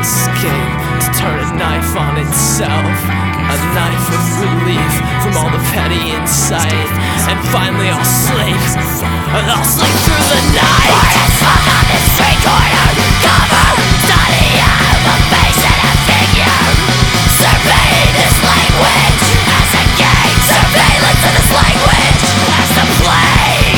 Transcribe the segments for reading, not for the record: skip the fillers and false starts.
escape, to turn a knife on itself, a knife of relief from all the petty insight. And finally I'll sleep, and I'll sleep through the night. Artists hung on the street corner, cover, study of a face and a figure. Surveying this language as a game, surveillance of this language as the plague,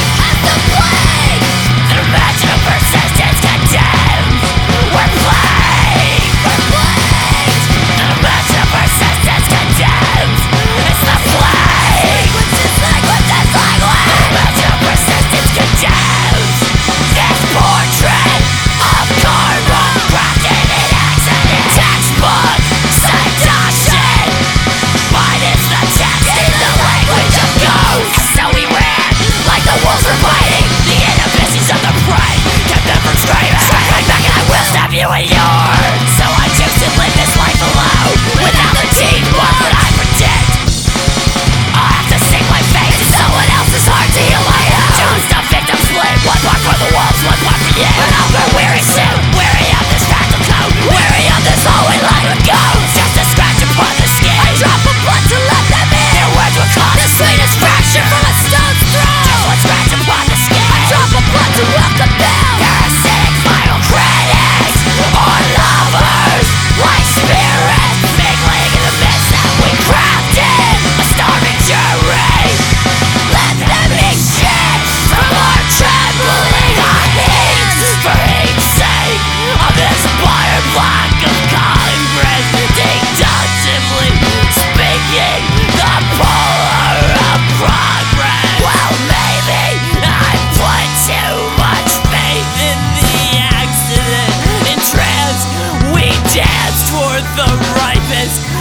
an imaginal persistence condemned. We're plagued, an imaginal persistence condemned. It's the plague, an imaginal persistence condemned. This portrait of karma, crafted in accident, textbook seduction. Mine is the text in the language of ghosts. And so we ran like the wolves were biting the inhibitions of the prey, kept them from screaming. Strike right back and I will stab you in yours. So I choose to live this life alone, without the teeth. What would I predict? I'll have to sink my fate in someone else's heart to heal my own. Choose the victim split, one part for the wolves, one part for you. And I'll grow weary soon, weary of this fractal code, weary of this hallway line of ghosts. Just a scratch upon the skin, a drop of blood to let them in. Their words will cause the sweetest fracture from a stone's throw. Just one scratch upon the skin, a drop of blood to welcome them. Parasitic final critics, or lovers, like spirits mingling in the midst that we crafted. A starving jury, let them eat shit from our trembling heat. For heat's sake of this modern block of Congress, deductively speaking, the polar of progress. Well, maybe I put too much faith in the accident. In trance, we dance toward the ripest